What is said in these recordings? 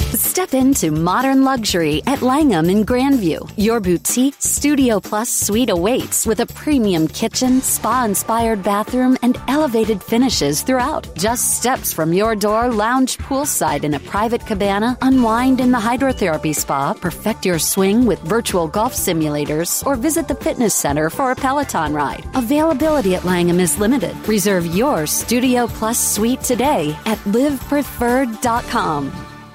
Step into modern luxury at Langham in Grandview. Your boutique Studio Plus suite awaits with a premium kitchen, spa-inspired bathroom, and elevated finishes throughout. Just steps from your door, lounge poolside in a private cabana, unwind in the hydrotherapy spa, perfect your swing with virtual golf simulators, or visit the fitness center for a Peloton ride. Availability at Langham is limited. Reserve your Studio Plus suite today at livepreferred.com.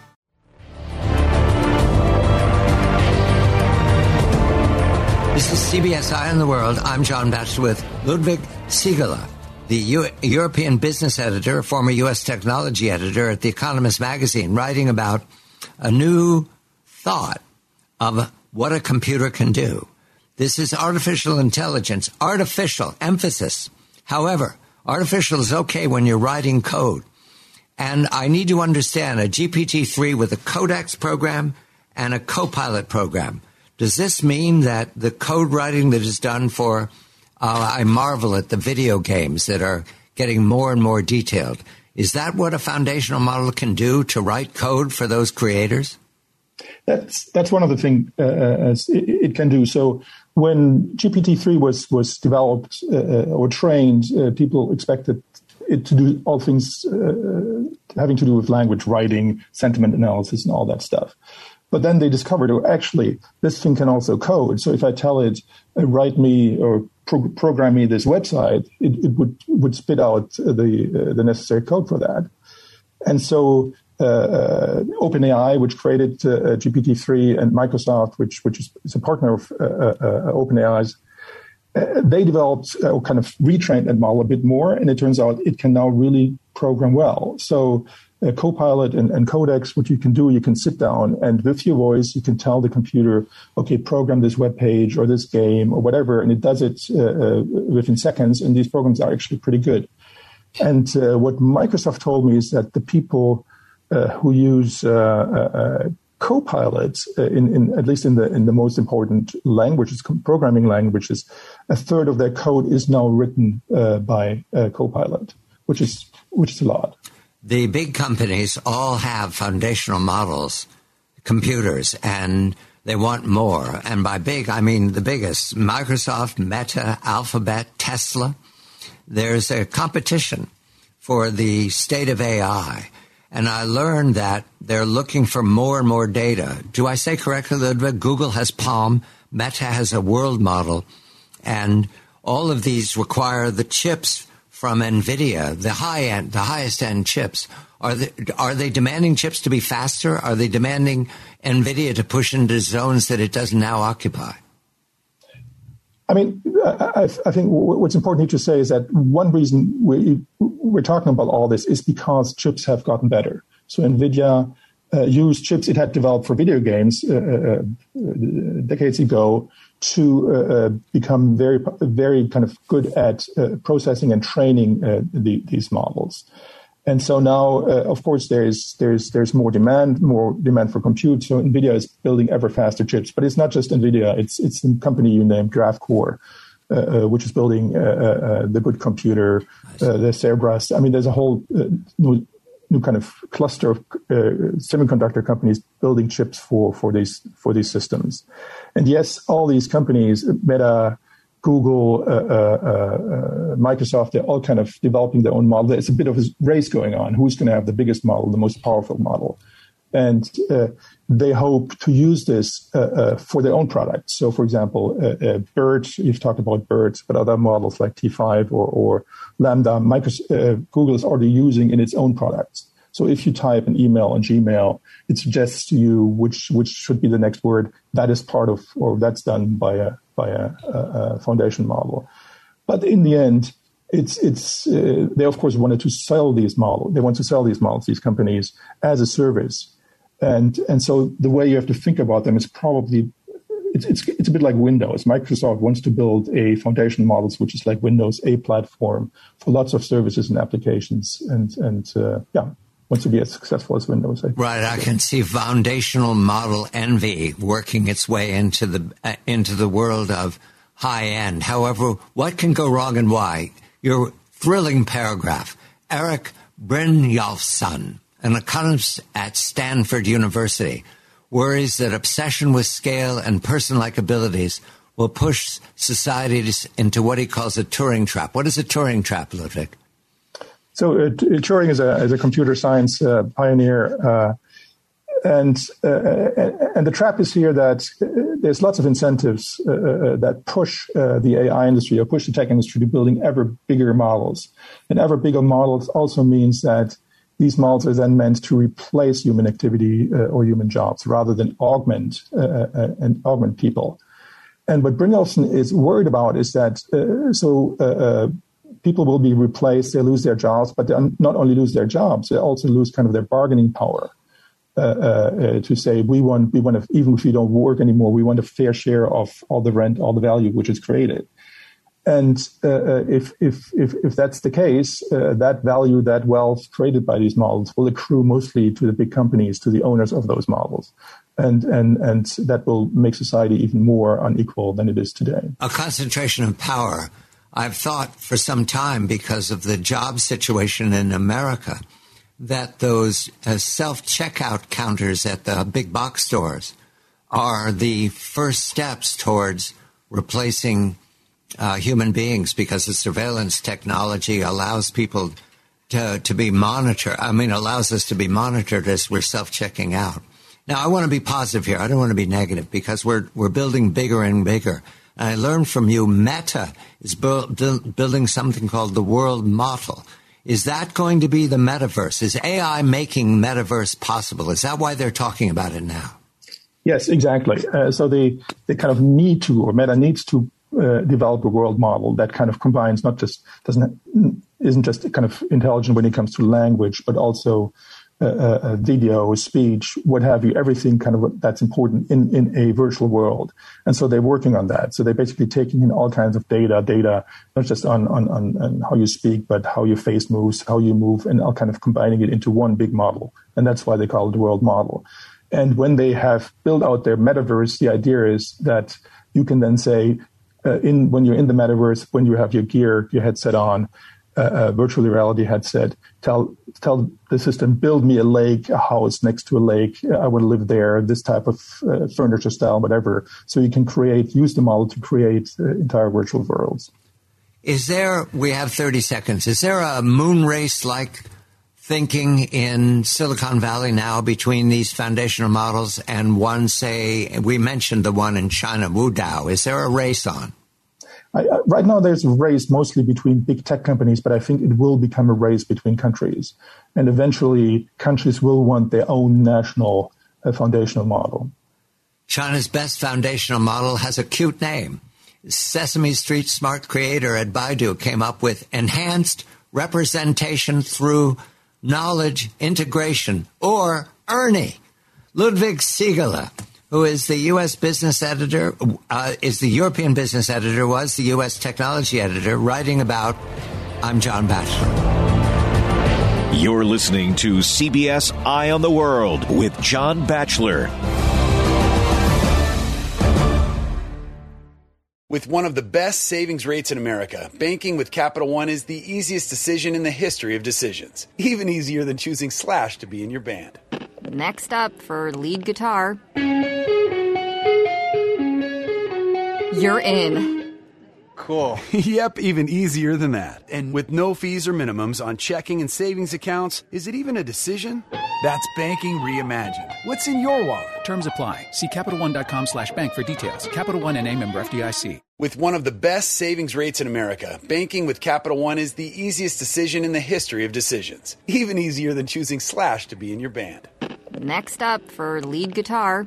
This is CBS Eye on the World. I'm John Batchelor with Ludwig Siegele, the European business editor, former U.S. technology editor at The Economist magazine, writing about a new thought of what a computer can do. This is artificial intelligence, artificial emphasis. However, artificial is okay when you're writing code. And I need to understand a GPT-3 with a Codex program and a Copilot program. Does this mean that the code writing that is done for, I marvel at the video games that are getting more and more detailed. Is that what a foundational model can do to write code for those creators? That's one of the things it can do. So when GPT-3 was developed or trained, people expected it to do all things having to do with language writing, sentiment analysis, and all that stuff. But then they discovered, actually, this thing can also code. So if I tell it, write me or program me this website, it would spit out the necessary code for that. And so OpenAI, which created GPT-3, and Microsoft, which is a partner of OpenAI's, they developed kind of retrained that model a bit more, and it turns out it can now really program well. So Copilot and Codex, what you can do, you can sit down and with your voice, you can tell the computer, okay, program this web page or this game or whatever, and it does it within seconds, and these programs are actually pretty good. And what Microsoft told me is that the people who use Copilot, in at least in the most important languages, programming languages, a third of their code is now written by Copilot, which is a lot. The big companies all have foundational models, computers, and they want more. And by big, I mean the biggest: Microsoft, Meta, Alphabet, Tesla. There's a competition for the state of AI. And I learned that they're looking for more and more data. Do I say correctly, Ludwig? Google has Palm, Meta has a world model, and all of these require the chips from NVIDIA, the highest end chips. Are they demanding chips to be faster? Are they demanding NVIDIA to push into zones that it doesn't now occupy? I mean, I think what's important here to say is that one reason we're talking about all this is because chips have gotten better. So NVIDIA used chips it had developed for video games decades ago to become very, very kind of good at processing and training these models. And so now, of course, there's more demand for compute. So NVIDIA is building ever faster chips, but it's not just NVIDIA. It's a company you named GraphCore, which is building the good computer, the Cerebras. I mean, there's a whole new kind of cluster of semiconductor companies building chips for these systems. And yes, all these companies, Meta, Google, Microsoft, they're all kind of developing their own model. There's a bit of a race going on. Who's going to have the biggest model, the most powerful model? And they hope to use this for their own products. So, for example, BERT, you've talked about BERT, but other models like T5 or Lambda, Google is already using in its own products. So if you type an email on Gmail, it suggests to you which should be the next word. That is part of, or that's done by a foundation model. But in the end, they of course wanted to sell these models. They want to sell these models, these companies, as a service. And so the way you have to think about them is probably, it's a bit like Windows. Microsoft wants to build a foundation models, which is like Windows, a platform for lots of services and applications. And wants to be as successful as Windows. Right. I can see foundational model envy working its way into the world of high end. However, what can go wrong and why? Your thrilling paragraph. Erik Brynjolfsson, an economist at Stanford University, worries that obsession with scale and person-like abilities will push societies into what he calls a Turing trap. What is a Turing trap, Ludwig? So Turing is a computer science pioneer, and the trap is here that there's lots of incentives that push the AI industry or push the tech industry to building ever bigger models. And ever bigger models also means that these models are then meant to replace human activity or human jobs rather than augment people. And what Brynjolfsson is worried about is that people will be replaced, they lose their jobs, but they not only lose their jobs, they also lose kind of their bargaining power to say we want to, even if we don't work anymore, we want a fair share of all the rent, all the value which is created. And if that's the case, that value, that wealth created by these models will accrue mostly to the big companies, to the owners of those models. And that will make society even more unequal than it is today. A concentration of power. I've thought for some time, because of the job situation in America, that those self-checkout counters at the big box stores are the first steps towards replacing human beings, because the surveillance technology allows people to be monitored. Allows us to be monitored as we're self-checking out. Now, I want to be positive here. I don't want to be negative, because we're building bigger and bigger. And I learned from you, Meta is building something called the world model. Is that going to be the metaverse? Is AI making metaverse possible? Is that why they're talking about it now? Yes, exactly. So they kind of need to, or Meta needs to develop a world model that kind of combines isn't just kind of intelligent when it comes to language, but also video, speech, what have you, everything kind of that's important in a virtual world. And so they're working on that. So they're basically taking in all kinds of data, not just on how you speak, but how your face moves, how you move, and all kind of combining it into one big model. And that's why they call it the world model. And when they have built out their metaverse, the idea is that you can then say, when you're in the metaverse, when you have your headset on, virtual reality headset, tell the system, build me a lake, a house next to a lake. I want to live there, this type of furniture style, whatever. So you can use the model to create entire virtual worlds. We have 30 seconds. Is there a moon race-like thinking in Silicon Valley now between these foundational models and one, say, we mentioned the one in China, WuDao. Is there a race on? Right now, there's a race mostly between big tech companies, but I think it will become a race between countries. And eventually, countries will want their own national foundational model. China's best foundational model has a cute name. Sesame Street smart creator at Baidu came up with enhanced representation through knowledge integration, or ERNIE. Ludwig Siegele, who is the U.S. business editor, is the European business editor, was the U.S. technology editor, writing about I'm John Batchelor. You're listening to CBS Eye on the World with John Batchelor. With one of the best savings rates in America, banking with Capital One is the easiest decision in the history of decisions. Even easier than choosing Slash to be in your band. Next up for lead guitar. You're in. Cool. Yep, even easier than that. And with no fees or minimums on checking and savings accounts, is it even a decision? That's banking reimagined. What's in your wallet? Terms apply. See CapitalOne.com/bank for details. Capital One N.A. member FDIC. With one of the best savings rates in America, banking with Capital One is the easiest decision in the history of decisions. Even easier than choosing Slash to be in your band. Next up for lead guitar.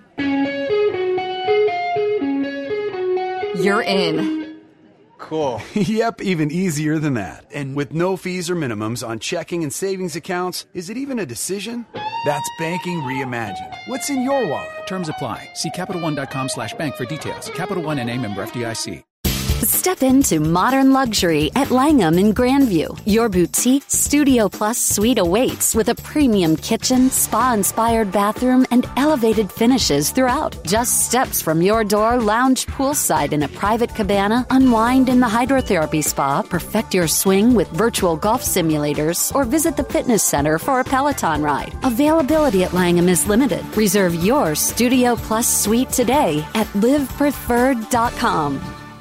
You're in. Cool. Yep, even easier than that. And with no fees or minimums on checking and savings accounts, is it even a decision? That's banking reimagined. What's in your wallet? Terms apply. See CapitalOne.com/bank for details. Capital One N.A. member FDIC. Step into modern luxury at Langham in Grandview. Your boutique Studio Plus suite awaits with a premium kitchen, spa-inspired bathroom, and elevated finishes throughout. Just steps from your door, lounge poolside in a private cabana, unwind in the hydrotherapy spa, perfect your swing with virtual golf simulators, or visit the fitness center for a Peloton ride. Availability at Langham is limited. Reserve your Studio Plus suite today at livepreferred.com.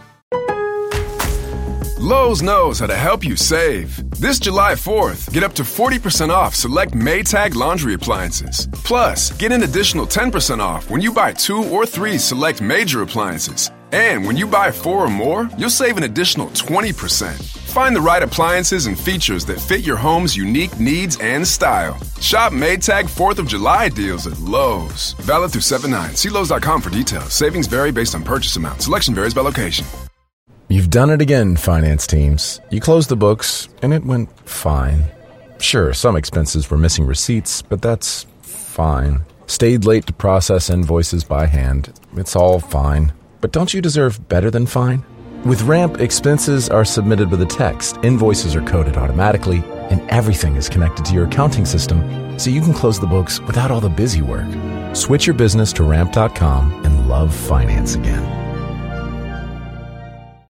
Lowe's knows how to help you save. This July 4th, get up to 40% off select Maytag laundry appliances. Plus, get an additional 10% off when you buy 2 or 3 select major appliances. And when you buy 4 or more, you'll save an additional 20%. Find the right appliances and features that fit your home's unique needs and style. Shop Maytag 4th of July deals at Lowe's. Valid through 7/9. See Lowe's.com for details. Savings vary based on purchase amount. Selection varies by location. You've done it again, finance teams. You closed the books, and it went fine. Sure, some expenses were missing receipts, but that's fine. Stayed late to process invoices by hand. It's all fine. But don't you deserve better than fine? With Ramp, expenses are submitted with a text, invoices are coded automatically, and everything is connected to your accounting system, so you can close the books without all the busy work. Switch your business to Ramp.com and love finance again.